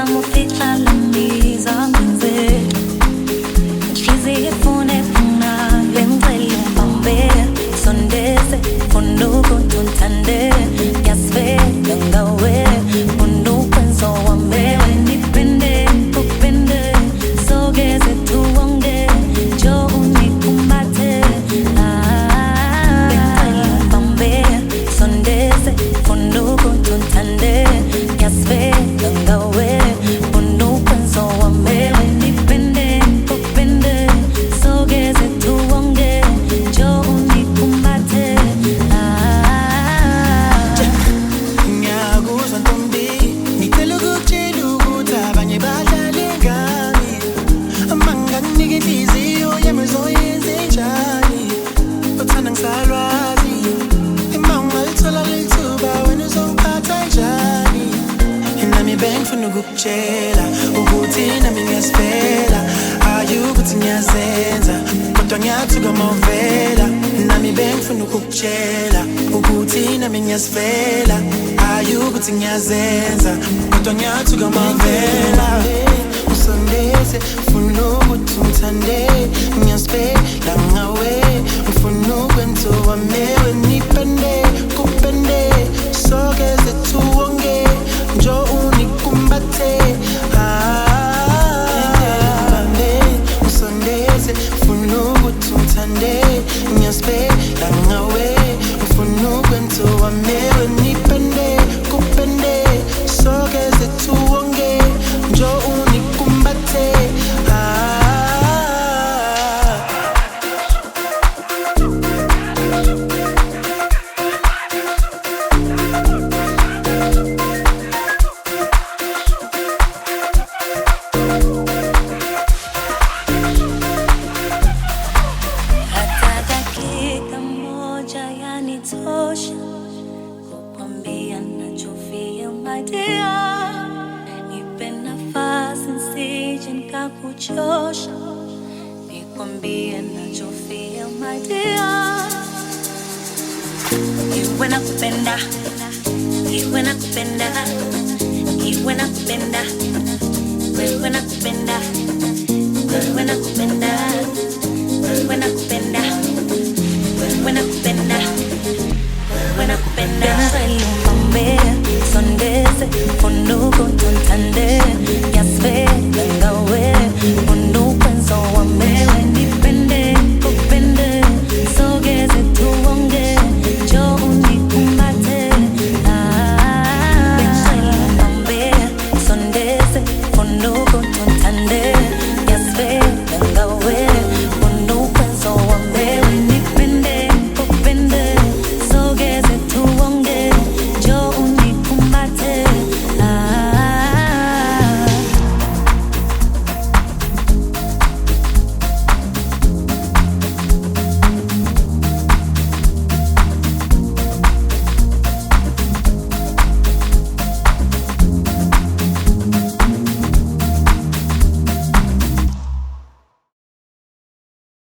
ngikutshela ukuthi nami ngiyasifela ayukuthi ngiyazenza kodwa ngiyathuka mawuvela nami bengifuna ukukutshela ukuthi nami ngiyasifela ayukuthi ngiyazenza kodwa ngiyathuka mawuvela usondeze ufuna ukuthi ngithande ngiyasifela ngawe ufuna ukwenza wamewe nipende kupende sogeze tuonge njo unikumbate usondeze ufuna ukuthi ngithande ngiyasifela ngawe ufuna ukwenza wamewe nipende kupende sogeze tuonge njo unikumbate nikwambie nachofia my dear. Iwe nakupenda, iwe nakupenda, iwe nakupenda, wewe nakupenda, wewe nakupenda, wewe nakupenda, wewe nakupenda, wewe nakupenda. Lumbambe, sondeze, fonduko tuntande.